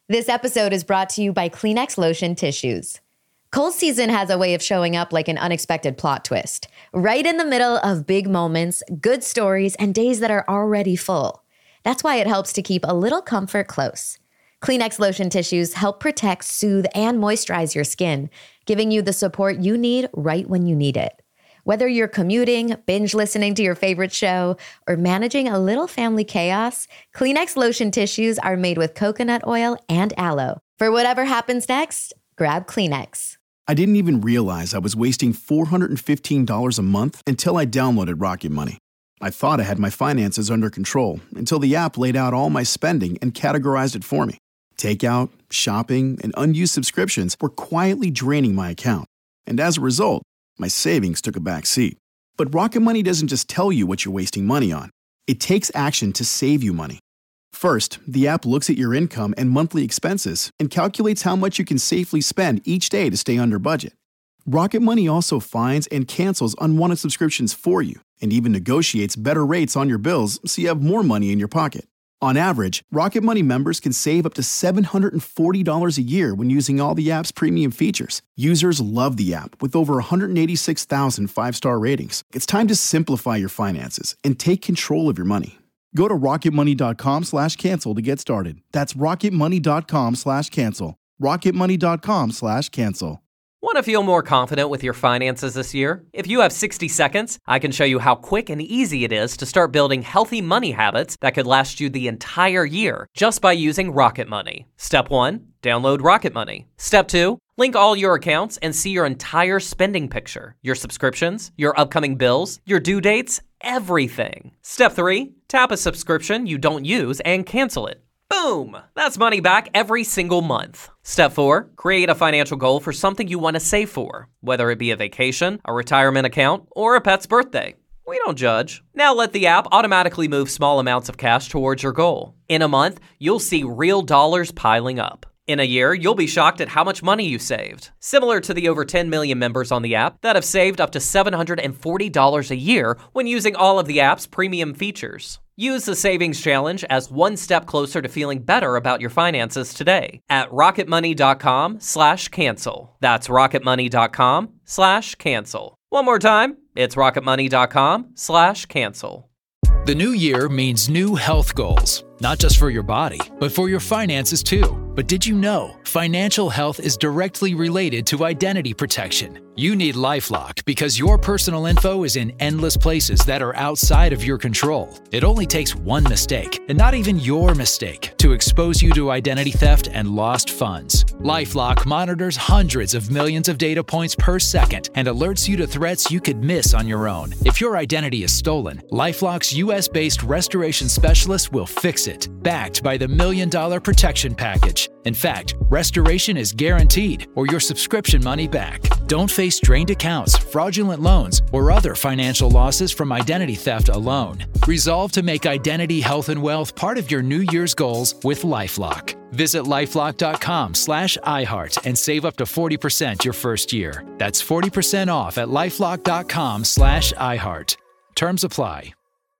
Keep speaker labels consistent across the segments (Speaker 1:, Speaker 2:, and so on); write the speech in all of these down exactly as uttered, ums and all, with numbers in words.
Speaker 1: This episode is brought to you by Kleenex Lotion Tissues. Cold season has a way of showing up like an unexpected plot twist, right in the middle of big moments, good stories, and days that are already full. That's why it helps to keep a little comfort close. Kleenex Lotion Tissues help protect, soothe, and moisturize your skin, giving you the support you need right when you need it. Whether you're commuting, binge listening to your favorite show, or managing a little family chaos, Kleenex Lotion Tissues are made with coconut oil and aloe. For whatever happens next, grab Kleenex.
Speaker 2: I didn't even realize I was wasting four hundred fifteen dollars a month until I downloaded Rocket Money. I thought I had my finances under control until the app laid out all my spending and categorized it for me. Takeout, shopping, and unused subscriptions were quietly draining my account. And as a result, my savings took a back seat. But Rocket Money doesn't just tell you what you're wasting money on. It takes action to save you money. First, the app looks at your income and monthly expenses and calculates how much you can safely spend each day to stay under budget. Rocket Money also finds and cancels unwanted subscriptions for you and even negotiates better rates on your bills so you have more money in your pocket. On average, Rocket Money members can save up to seven hundred forty dollars a year when using all the app's premium features. Users love the app with over one hundred eighty-six thousand five-star ratings. It's time to simplify your finances and take control of your money. Go to rocketmoney.com slash cancel to get started. That's rocketmoney.com slash cancel. rocketmoney.com slash cancel.
Speaker 3: Want to feel more confident with your finances this year? If you have sixty seconds, I can show you how quick and easy it is to start building healthy money habits that could last you the entire year just by using Rocket Money. Step one, download Rocket Money. Step two, link all your accounts and see your entire spending picture, your subscriptions, your upcoming bills, your due dates, everything. Step three, tap a subscription you don't use and cancel it. Boom! That's money back every single month. Step four, create a financial goal for something you want to save for, whether it be a vacation, a retirement account, or a pet's birthday. We don't judge. Now let the app automatically move small amounts of cash towards your goal. In a month, you'll see real dollars piling up. In a year, you'll be shocked at how much money you saved. Similar to the over ten million members on the app that have saved up to seven hundred forty dollars a year when using all of the app's premium features. Use the Savings Challenge as one step closer to feeling better about your finances today at rocketmoney.com slash cancel. That's rocketmoney.com slash cancel. One more time, it's rocketmoney.com slash cancel.
Speaker 4: The new year means new health goals, not just for your body, but for your finances too. But did you know financial health is directly related to identity protection? You need LifeLock because your personal info is in endless places that are outside of your control. It only takes one mistake, and not even your mistake, to expose you to identity theft and lost funds. LifeLock monitors hundreds of millions of data points per second and alerts you to threats you could miss on your own. If your identity is stolen, LifeLock's U S-based restoration specialist will fix it, backed by the Million Dollar Protection Package. In fact, restoration is guaranteed or your subscription money back. Don't face drained accounts, fraudulent loans, or other financial losses from identity theft alone. Resolve to make identity, health, and wealth part of your New Year's goals with LifeLock. Visit lifelock.com slash iHeart and save up to forty percent your first year. That's forty percent off at lifelock.com slash iHeart. Terms apply.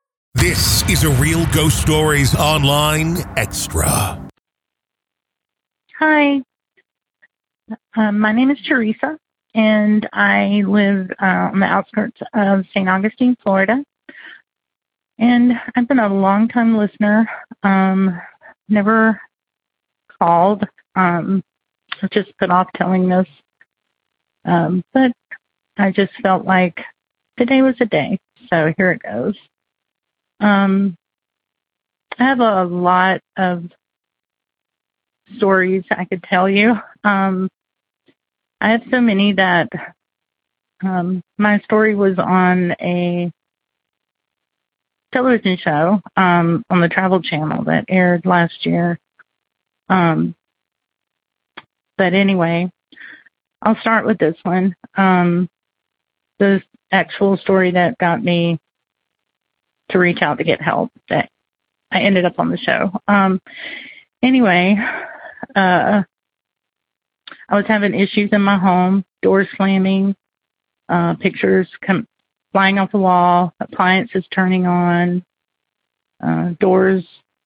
Speaker 5: This is a Real Ghost Stories Online Extra.
Speaker 6: Hi, um, my name is Teresa, and I live uh, on the outskirts of Saint Augustine, Florida. And I've been a long-time listener, um, never called. Um, I just put off telling this, um, but I just felt like today was a day, so here it goes. Um, I have a lot of stories I could tell you. Um, I have so many that um, my story was on a television show um, on the Travel Channel that aired last year. Um, but anyway, I'll start with this one. Um, the actual story that got me to reach out to get help, that I ended up on the show. Um, anyway, uh, I was having issues in my home, doors slamming, uh, pictures come flying off the wall, appliances turning on, uh, doors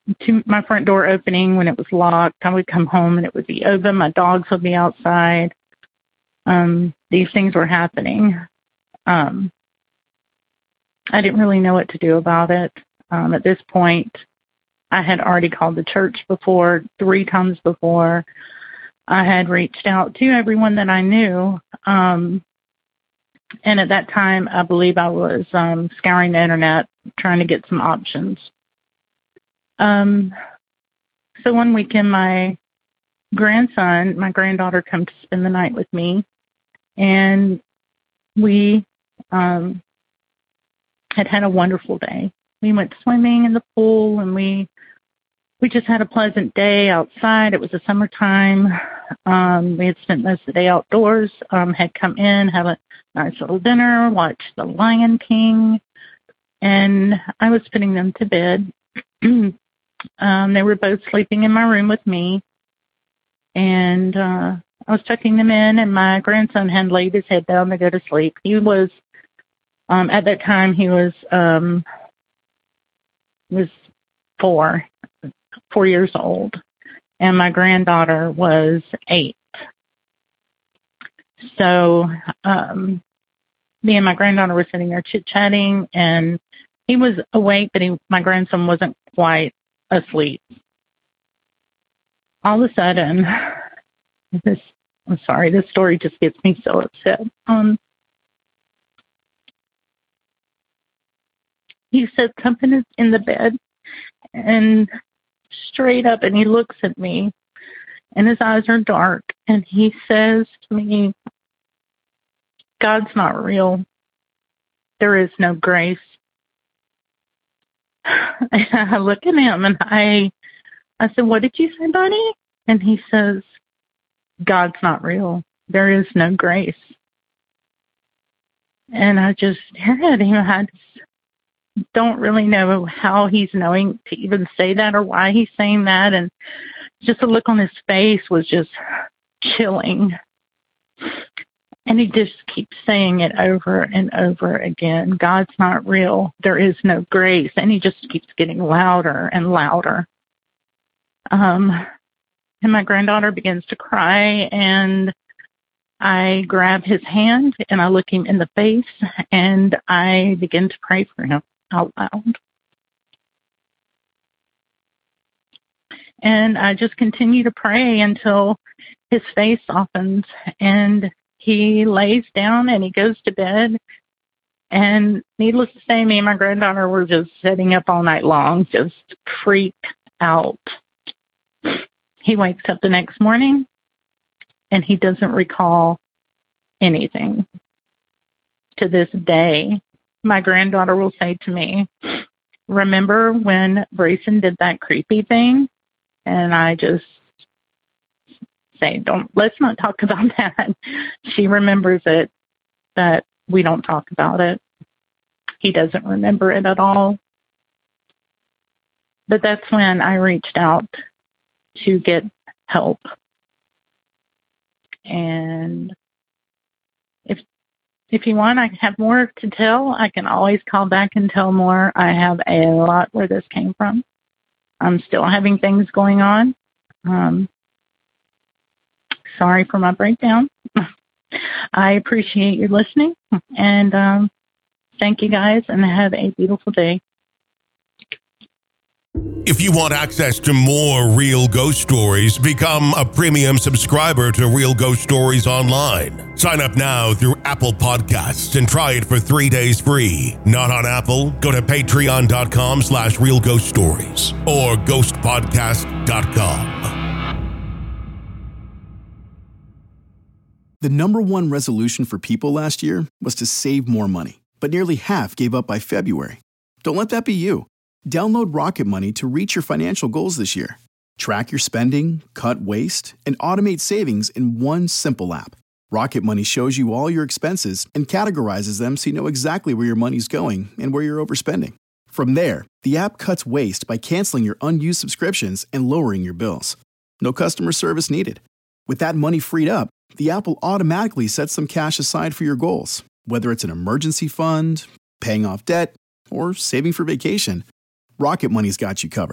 Speaker 6: to my front door opening when it was locked. I would come home and it would be open. My dogs would be outside. Um, these things were happening. Um, I didn't really know what to do about it. Um, at this point, I had already called the church before, three times before. I had reached out to everyone that I knew. Um, and at that time, I believe I was um, scouring the internet, trying to get some options. Um, so one weekend, my grandson, my granddaughter, come to spend the night with me, and we um, had had a wonderful day. We went swimming in the pool, and we we just had a pleasant day outside. It was the summertime. Um, we had spent most of the day outdoors. Um, had come in, had a nice little dinner, watched The Lion King, and I was putting them to bed. um, they were both sleeping in my room with me, and uh, I was tucking them in, and my grandson had laid his head down to go to sleep. He was, um, at that time, he was um, was four, four years old, and my granddaughter was eight. So um, me and my granddaughter were sitting there chit-chatting, and he was awake, but he, my grandson wasn't quite asleep. All of a sudden, this, I'm sorry, this story just gets me so upset. Um, he said something in the bed, and straight up, and he looks at me, and his eyes are dark, and he says to me, "God's not real. There is no grace." And I look at him, and I, I said, "What did you say, buddy?" And he says, "God's not real. There is no grace." And I just stared at him. I just don't really know how he's knowing to even say that or why he's saying that. And just the look on his face was just chilling. And he just keeps saying it over and over again. God's not real. There is no grace. And he just keeps getting louder and louder. Um, and my granddaughter begins to cry, and I grab his hand, and I look him in the face, and I begin to pray for him out loud. And I just continue to pray until his face softens, and he lays down and he goes to bed. And needless to say, me and my granddaughter were just sitting up all night long, just freaked out. He wakes up the next morning, and he doesn't recall anything. To this day, my granddaughter will say to me, "Remember when Brayson did that creepy thing?" And I just say, "Don't, let's not talk about that." She remembers it, but we don't talk about it. He doesn't remember it at all. But that's when I reached out to get help. And if if you want, I have more to tell. I can always call back and tell more. I have a lot where this came from. I'm still having things going on. Um, sorry for my breakdown. I appreciate you listening, and um, thank you guys, and have a beautiful day.
Speaker 5: If you want access to more Real Ghost Stories, become a premium subscriber to Real Ghost Stories Online. Sign up now through Apple Podcasts and try it for three days free. Not on Apple? Go to patreon.com slash Real Ghost Stories or ghost podcast dot com.
Speaker 2: The number one resolution for people last year was to save more money, but nearly half gave up by February. Don't let that be you. Download Rocket Money to reach your financial goals this year. Track your spending, cut waste, and automate savings in one simple app. Rocket Money shows you all your expenses and categorizes them so you know exactly where your money's going and where you're overspending. From there, the app cuts waste by canceling your unused subscriptions and lowering your bills. No customer service needed. With that money freed up, the app will automatically set some cash aside for your goals, whether it's an emergency fund, paying off debt, or saving for vacation. Rocket Money's got you covered.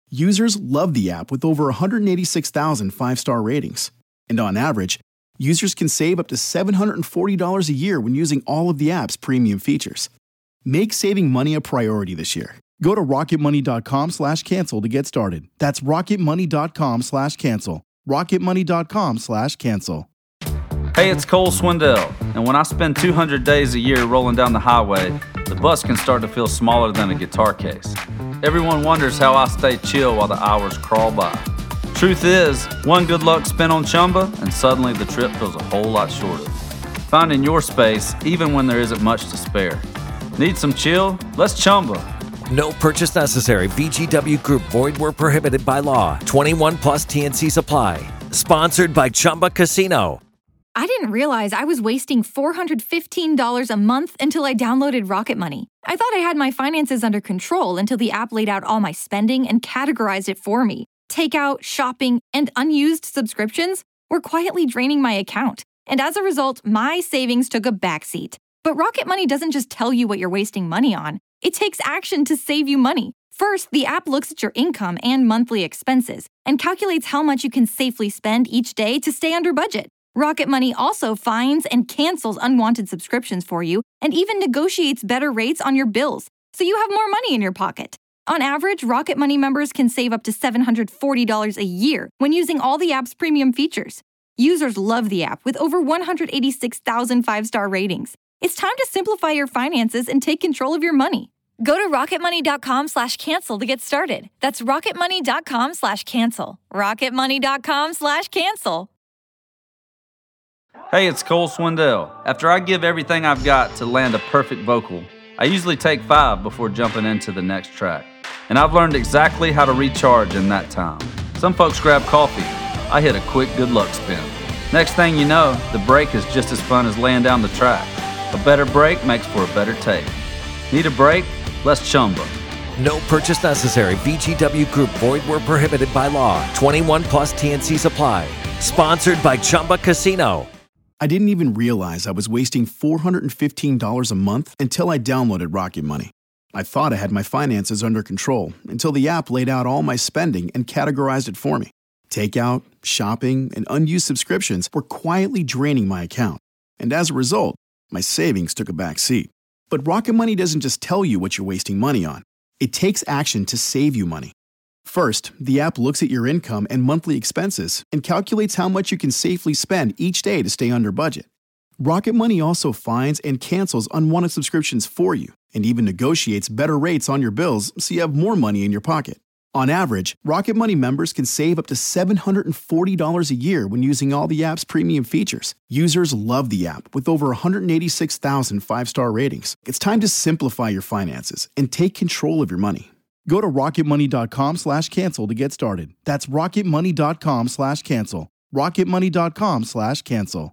Speaker 2: Users love the app with over one hundred eighty-six thousand five-star ratings. And on average, users can save up to seven hundred forty dollars a year when using all of the app's premium features. Make saving money a priority this year. Go to rocketmoney.com slash cancel to get started. That's rocketmoney.com slash cancel. rocketmoney.com slash cancel.
Speaker 7: Hey, it's Cole Swindell, and when I spend two hundred days a year rolling down the highway, the bus can start to feel smaller than a guitar case. Everyone wonders how I stay chill while the hours crawl by. Truth is, one good luck spin on Chumba, and suddenly the trip feels a whole lot shorter. Finding your space, even when there isn't much to spare. Need some chill? Let's Chumba.
Speaker 8: No purchase necessary. V G W Group. Void where prohibited by law. twenty-one plus T N C supply. Sponsored by Chumba Casino.
Speaker 9: I didn't realize I was wasting four hundred fifteen dollars a month until I downloaded Rocket Money. I thought I had my finances under control until the app laid out all my spending and categorized it for me. Takeout, shopping, and unused subscriptions were quietly draining my account. And as a result, my savings took a backseat. But Rocket Money doesn't just tell you what you're wasting money on. It takes action to save you money. First, the app looks at your income and monthly expenses and calculates how much you can safely spend each day to stay under budget. Rocket Money also finds and cancels unwanted subscriptions for you and even negotiates better rates on your bills, so you have more money in your pocket. On average, Rocket Money members can save up to seven hundred forty dollars a year when using all the app's premium features. Users love the app with over one hundred eighty-six thousand five-star ratings. It's time to simplify your finances and take control of your money. Go to rocketmoney.com slash cancel to get started. That's rocketmoney.com slash cancel. rocketmoney.com slash cancel.
Speaker 7: Hey, it's Cole Swindell. After I give everything I've got to land a perfect vocal, I usually take five before jumping into the next track. And I've learned exactly how to recharge in that time. Some folks grab coffee. I hit a quick good luck spin. Next thing you know, the break is just as fun as laying down the track. A better break makes for a better take. Need a break? Let's Chumba.
Speaker 8: No purchase necessary. V G W Group. Void where prohibited by law. twenty-one plus T N C supply. Sponsored by Chumba Casino.
Speaker 2: I didn't even realize I was wasting four hundred fifteen dollars a month until I downloaded Rocket Money. I thought I had my finances under control until the app laid out all my spending and categorized it for me. Takeout, shopping, and unused subscriptions were quietly draining my account. And as a result, my savings took a back seat. But Rocket Money doesn't just tell you what you're wasting money on. It takes action to save you money. First, the app looks at your income and monthly expenses and calculates how much you can safely spend each day to stay under budget. Rocket Money also finds and cancels unwanted subscriptions for you and even negotiates better rates on your bills so you have more money in your pocket. On average, Rocket Money members can save up to seven hundred forty dollars a year when using all the app's premium features. Users love the app with over one hundred eighty-six thousand five-star ratings. It's time to simplify your finances and take control of your money. Go to rocketmoney.com slash cancel to get started. That's rocketmoney.com slash cancel. rocketmoney.com slash cancel.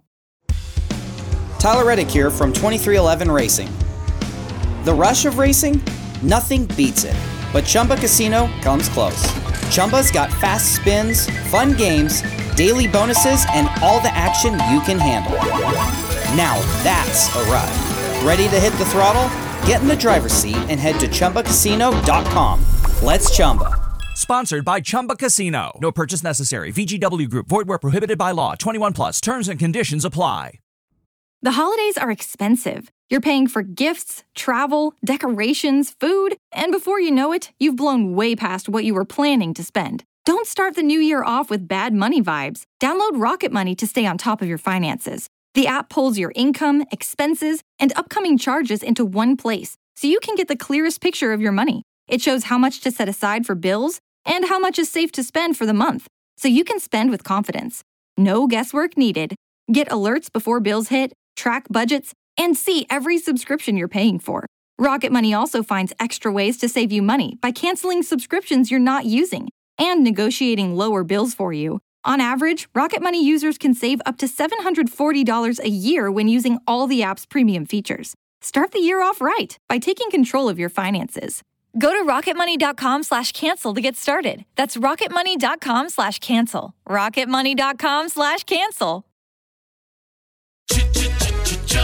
Speaker 10: Tyler Reddick here from twenty-three eleven Racing. The rush of racing? Nothing beats it. But Chumba Casino comes close. Chumba's got fast spins, fun games, daily bonuses, and all the action you can handle. Now that's a ride. Ready to hit the throttle? Get in the driver's seat and head to chumba casino dot com. Let's Chumba.
Speaker 11: Sponsored by Chumba Casino. No purchase necessary. V G W Group. Void where prohibited by law. twenty-one plus. Terms and conditions apply.
Speaker 9: The holidays are expensive. You're paying for gifts, travel, decorations, food, and before you know it, you've blown way past what you were planning to spend. Don't start the new year off with bad money vibes. Download Rocket Money to stay on top of your finances. The app pulls your income, expenses, and upcoming charges into one place, so you can get the clearest picture of your money. It shows how much to set aside for bills and how much is safe to spend for the month, so you can spend with confidence. No guesswork needed. Get alerts before bills hit, track budgets, and see every subscription you're paying for. Rocket Money also finds extra ways to save you money by canceling subscriptions you're not using and negotiating lower bills for you. On average, Rocket Money users can save up to seven hundred forty dollars a year when using all the app's premium features. Start the year off right by taking control of your finances. Go to rocketmoney.com slash cancel to get started. That's rocketmoney.com slash cancel. rocketmoney.com slash cancel.
Speaker 12: Chumba.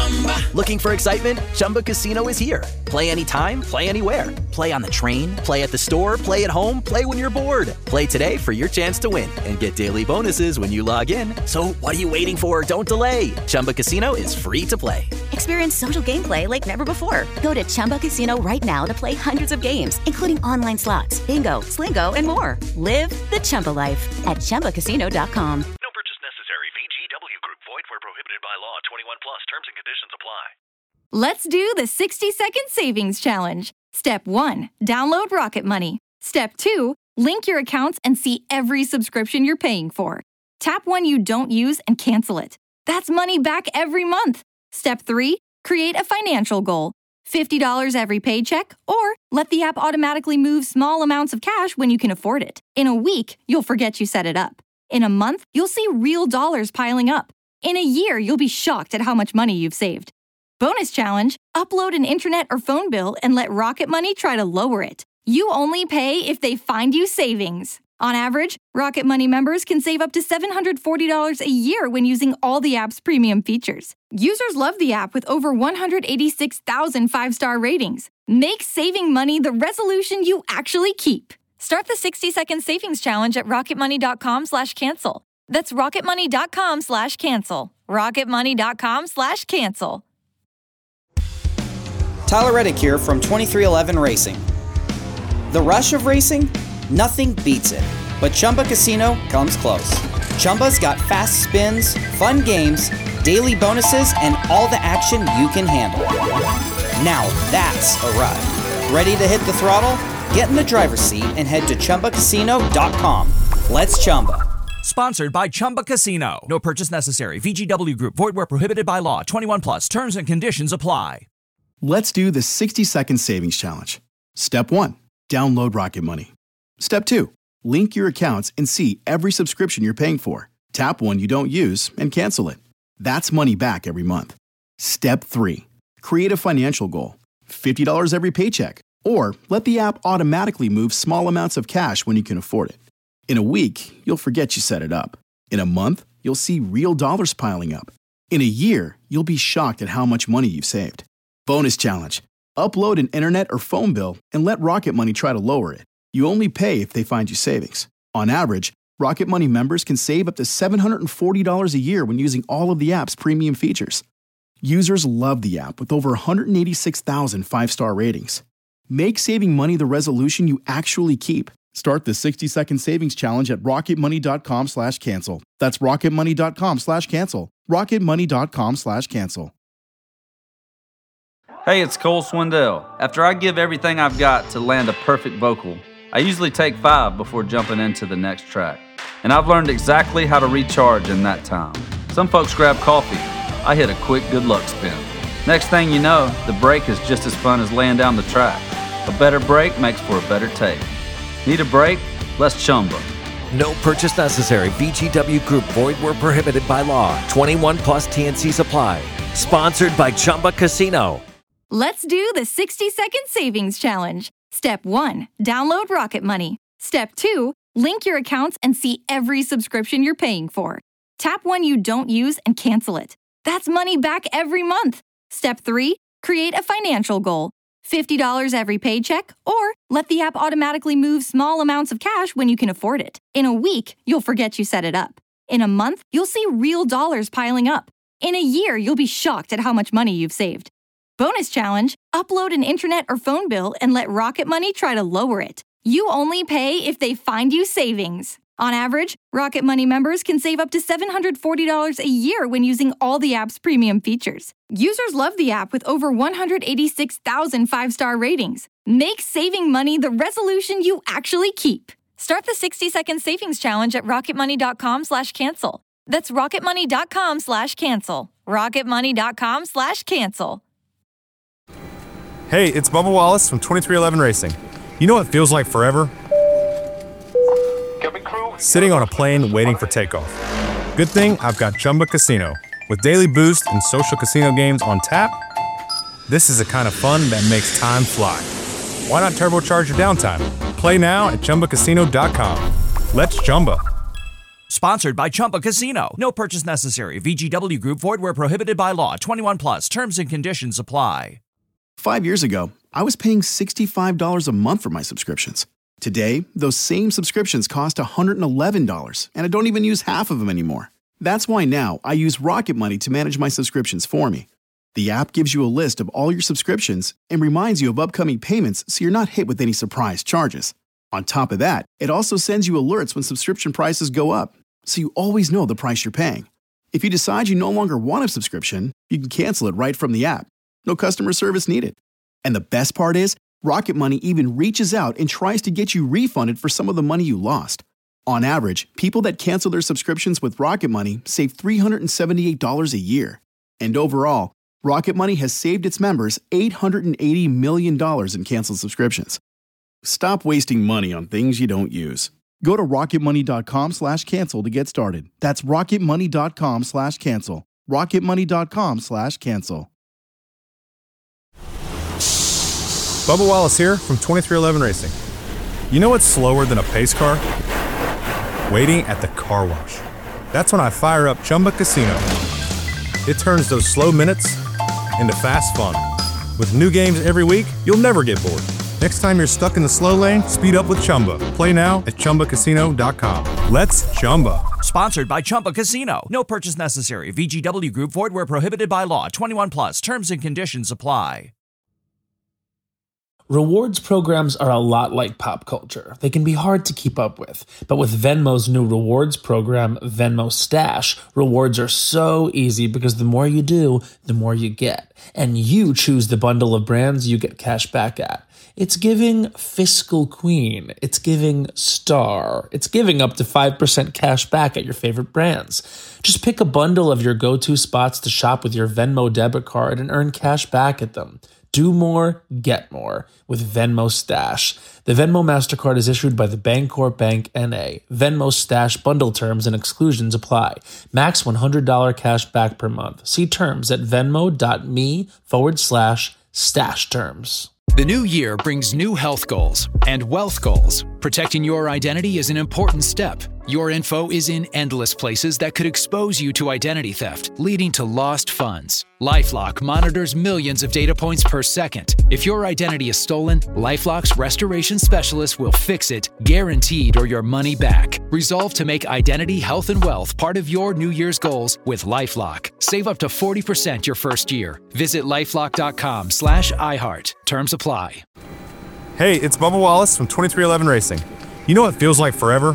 Speaker 12: Looking for excitement? Chumba Casino is here. Play anytime, play anywhere. Play on the train, play at the store, play at home, play when you're bored. Play today for your chance to win and get daily bonuses when you log in. So what are you waiting for? Don't delay. Chumba Casino is free to play.
Speaker 13: Experience social gameplay like never before. Go to Chumba Casino right now to play hundreds of games, including online slots, bingo, Slingo, and more. Live the Chumba life at Chumba Casino dot com.
Speaker 14: No purchase necessary. V G W Group. Void where prohibited by law. twenty-one plus. Terms and conditions apply.
Speaker 9: Let's do the sixty second savings challenge. Step one, download Rocket Money. Step two, link your accounts and see every subscription you're paying for. Tap one you don't use and cancel it. That's money back every month. Step three, create a financial goal. fifty dollars every paycheck, or let the app automatically move small amounts of cash when you can afford it. In a week, you'll forget you set it up. In a month, you'll see real dollars piling up. In a year, you'll be shocked at how much money you've saved. Bonus challenge, upload an internet or phone bill and let Rocket Money try to lower it. You only pay if they find you savings. On average, Rocket Money members can save up to seven hundred forty dollars a year when using all the app's premium features. Users love the app with over one hundred eighty-six thousand five-star ratings. Make saving money the resolution you actually keep. Start the sixty second savings challenge at rocketmoney.com slash cancel. That's rocketmoney.com slash cancel. rocketmoney.com slash cancel.
Speaker 10: Tyler Reddick here from twenty-three eleven Racing. The rush of racing? Nothing beats it. But Chumba Casino comes close. Chumba's got fast spins, fun games, daily bonuses, and all the action you can handle. Now that's a ride. Ready to hit the throttle? Get in the driver's seat and head to Chumba Casino dot com. Let's Chumba.
Speaker 11: Sponsored by Chumba Casino. No purchase necessary. V G W Group. Void where prohibited by law. twenty-one plus. Terms and conditions apply.
Speaker 2: Let's do the sixty second savings challenge. Step one, download Rocket Money. Step two, link your accounts and see every subscription you're paying for. Tap one you don't use and cancel it. That's money back every month. Step three, create a financial goal. fifty dollars every paycheck. Or let the app automatically move small amounts of cash when you can afford it. In a week, you'll forget you set it up. In a month, you'll see real dollars piling up. In a year, you'll be shocked at how much money you've saved. Bonus challenge. Upload an internet or phone bill and let Rocket Money try to lower it. You only pay if they find you savings. On average, Rocket Money members can save up to seven hundred forty dollars a year when using all of the app's premium features. Users love the app with over one hundred eighty-six thousand five-star ratings. Make saving money the resolution you actually keep. Start the sixty second savings challenge at rocketmoney.com slash cancel. That's rocketmoney.com slash cancel. rocketmoney.com slash cancel.
Speaker 7: Hey, it's Cole Swindell. After I give everything I've got to land a perfect vocal, I usually take five before jumping into the next track. And I've learned exactly how to recharge in that time. Some folks grab coffee. I hit a quick good luck spin. Next thing you know, the break is just as fun as laying down the track. A better break makes for a better take. Need a break? Let's Chumba.
Speaker 8: No purchase necessary. V G W Group. Void where prohibited by law. twenty-one plus T N C supply. Sponsored by Chumba Casino.
Speaker 9: Let's do the sixty second savings challenge. Step one, download Rocket Money. Step two, link your accounts and see every subscription you're paying for. Tap one you don't use and cancel it. That's money back every month. Step three, create a financial goal. fifty dollars every paycheck, or let the app automatically move small amounts of cash when you can afford it. In a week, you'll forget you set it up. In a month, you'll see real dollars piling up. In a year, you'll be shocked at how much money you've saved. Bonus challenge, upload an internet or phone bill and let Rocket Money try to lower it. You only pay if they find you savings. On average, Rocket Money members can save up to seven hundred forty dollars a year when using all the app's premium features. Users love the app with over one hundred eighty-six thousand five-star ratings. Make saving money the resolution you actually keep. Start the sixty second savings challenge at rocketmoney.com slash cancel. That's rocketmoney.com slash cancel. rocketmoney.com slash cancel.
Speaker 15: Hey, it's Bubba Wallace from twenty-three eleven Racing. You know what feels like forever? Sitting on a plane waiting for takeoff. Good thing I've got Chumba Casino. With daily boost and social casino games on tap, this is the kind of fun that makes time fly. Why not turbocharge your downtime? Play now at chumba casino dot com. Let's Chumba.
Speaker 11: Sponsored by Chumba Casino. No purchase necessary. V G W Group. Void where prohibited by law. twenty-one plus. Terms and conditions apply.
Speaker 2: Five years ago, I was paying sixty-five dollars a month for my subscriptions. Today, those same subscriptions cost one hundred eleven dollars, and I don't even use half of them anymore. That's why now I use Rocket Money to manage my subscriptions for me. The app gives you a list of all your subscriptions and reminds you of upcoming payments so you're not hit with any surprise charges. On top of that, it also sends you alerts when subscription prices go up, so you always know the price you're paying. If you decide you no longer want a subscription, you can cancel it right from the app. No customer service needed. And the best part is, Rocket Money even reaches out and tries to get you refunded for some of the money you lost. On average, people that cancel their subscriptions with Rocket Money save three hundred seventy-eight dollars a year. And overall, Rocket Money has saved its members eight hundred eighty million dollars in canceled subscriptions. Stop wasting money on things you don't use. Go to rocketmoney.com slash cancel to get started. That's rocketmoney.com slash cancel. rocketmoney.com slash cancel.
Speaker 15: Bubba Wallace here from twenty-three eleven Racing. You know what's slower than a pace car? Waiting at the car wash. That's when I fire up Chumba Casino. It turns those slow minutes into fast fun. With new games every week, you'll never get bored. Next time you're stuck in the slow lane, speed up with Chumba. Play now at chumba casino dot com. Let's Chumba.
Speaker 11: Sponsored by Chumba Casino. No purchase necessary. V G W Group. Void where prohibited by law. twenty-one plus. Terms and conditions apply.
Speaker 16: Rewards programs are a lot like pop culture. They can be hard to keep up with. But with Venmo's new rewards program, Venmo Stash, rewards are so easy because the more you do, the more you get. And you choose the bundle of brands you get cash back at. It's giving Fiscal Queen. It's giving Star. It's giving up to five percent cash back at your favorite brands. Just pick a bundle of your go-to spots to shop with your Venmo debit card and earn cash back at them. Do more, get more with Venmo Stash. The Venmo MasterCard is issued by the Bancorp Bank N A. Venmo Stash bundle terms and exclusions apply. Max one hundred dollars cash back per month. See terms at venmo.me forward slash stash terms.
Speaker 4: The new year brings new health goals and wealth goals. Protecting your identity is an important step. Your info is in endless places that could expose you to identity theft, leading to lost funds. LifeLock monitors millions of data points per second. If your identity is stolen, LifeLock's restoration specialist will fix it, guaranteed, or your money back. Resolve to make identity, health, and wealth part of your New Year's goals with LifeLock. Save up to forty percent your first year. Visit lifelock.com slash iHeart. Terms apply.
Speaker 15: Hey, it's Bubba Wallace from twenty-three eleven Racing. You know what feels like forever?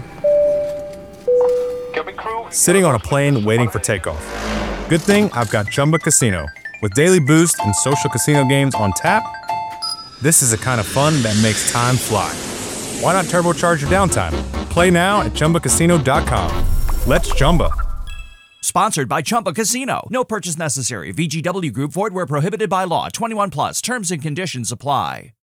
Speaker 15: Sitting on a plane waiting for takeoff. Good thing I've got Chumba Casino. With daily boost and social casino games on tap, this is the kind of fun that makes time fly. Why not turbocharge your downtime? Play now at chumba casino dot com. Let's Chumba.
Speaker 11: Sponsored by Chumba Casino. No purchase necessary. V G W Group. Void where prohibited by law. twenty-one plus. Terms and conditions apply.